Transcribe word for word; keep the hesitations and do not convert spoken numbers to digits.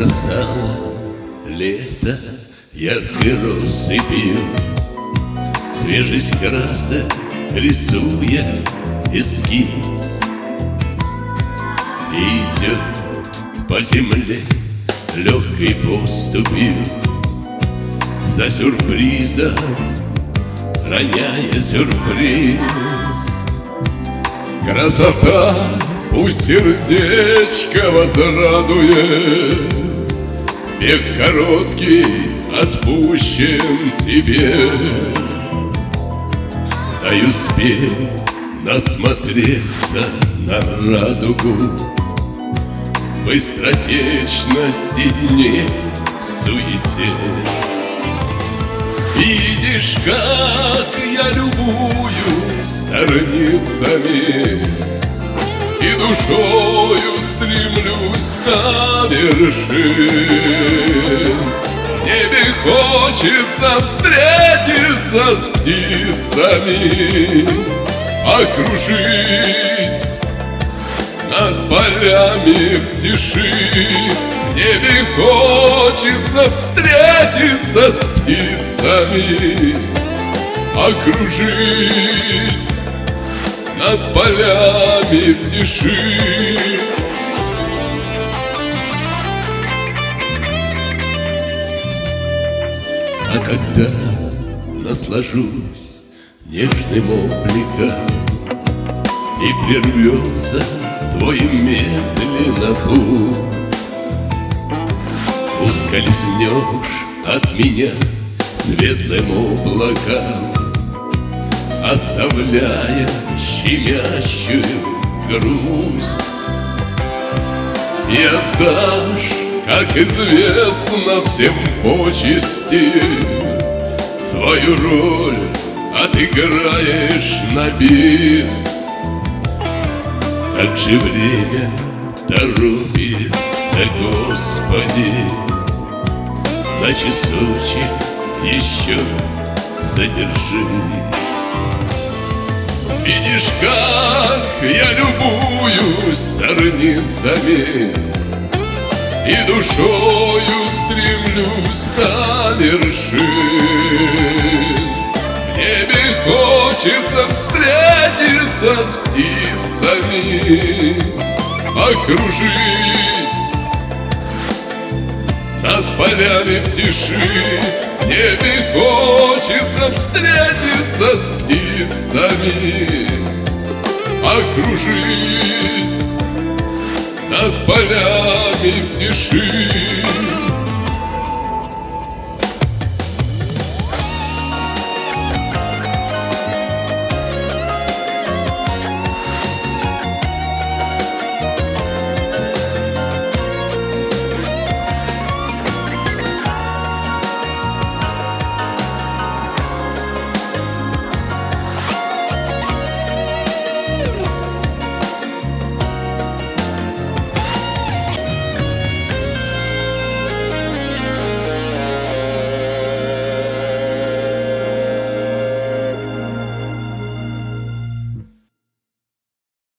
Зарастало лето яркой россыпью, свежесть красок рисуя эскиз. Идет по земле легкой поступью, за сюрпризом роняя сюрприз. Красота пусть сердечко возрадует, бег короткий отпущен тебе. Дай успеть насмотреться на радугу, быстротечности дней в суете. Видишь, как я любуюсь зорницами и душою стремлюсь на вершин. В небе хочется встретиться с птицами, окружить над полями в тиши. В небе хочется встретиться с птицами, окружить над полями в тиши. А когда наслажусь нежным обликом и прервется твой медленно путь, ускользнешь от меня светлым облаком, оставляя щемящую грусть. И отдашь, как известно всем почести, свою роль отыграешь на бис. Как же время торопится, Господи, на часочек еще задержись. Видишь, как я любуюсь зорницами и душою стремлюсь на вершин. В небе хочется встретиться с птицами, окружить над полями в тиши. В небе хочется встретиться с птицами, окружить над полями в тиши.